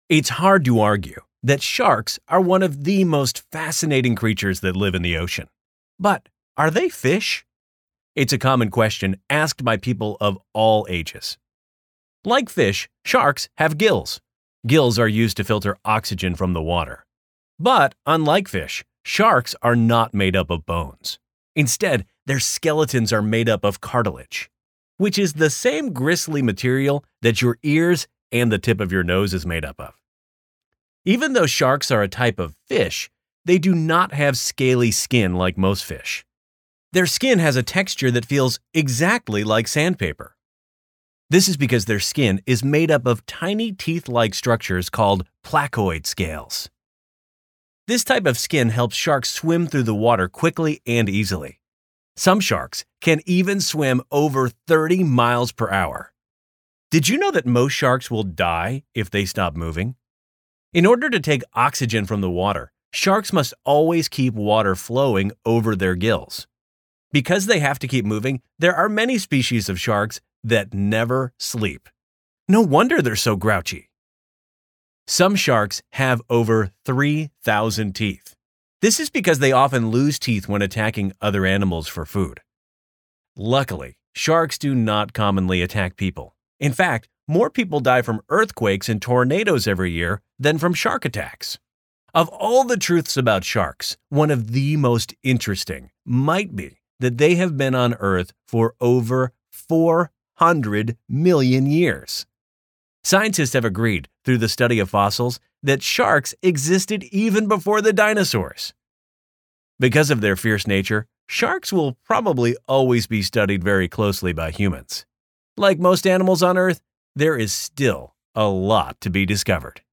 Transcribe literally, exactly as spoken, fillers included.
It's hard to argue that sharks are one of the most fascinating creatures that live in the ocean. But are they fish? It's a common question asked by people of all ages. Like fish, sharks have gills. Gills are used to filter oxygen from the water. But unlike fish, sharks are not made up of bones. Instead, their skeletons are made up of cartilage, which is the same gristly material that your ears and the tip of your nose is made up of. Even though sharks are a type of fish, they do not have scaly skin like most fish. Their skin has a texture that feels exactly like sandpaper. This is because their skin is made up of tiny teeth-like structures called placoid scales. This type of skin helps sharks swim through the water quickly and easily. Some sharks can even swim over thirty miles per hour. Did you know that most sharks will die if they stop moving? In order to take oxygen from the water, sharks must always keep water flowing over their gills. Because they have to keep moving, there are many species of sharks that never sleep. No wonder they're so grouchy. Some sharks have over three thousand teeth. This is because they often lose teeth when attacking other animals for food. Luckily, sharks do not commonly attack people. In fact, more people die from earthquakes and tornadoes every year than from shark attacks. Of all the truths about sharks, one of the most interesting might be that they have been on Earth for over four hundred million years. Scientists have agreed through the study of fossils that sharks existed even before the dinosaurs. Because of their fierce nature, sharks will probably always be studied very closely by humans. Like most animals on Earth, there is still a lot to be discovered.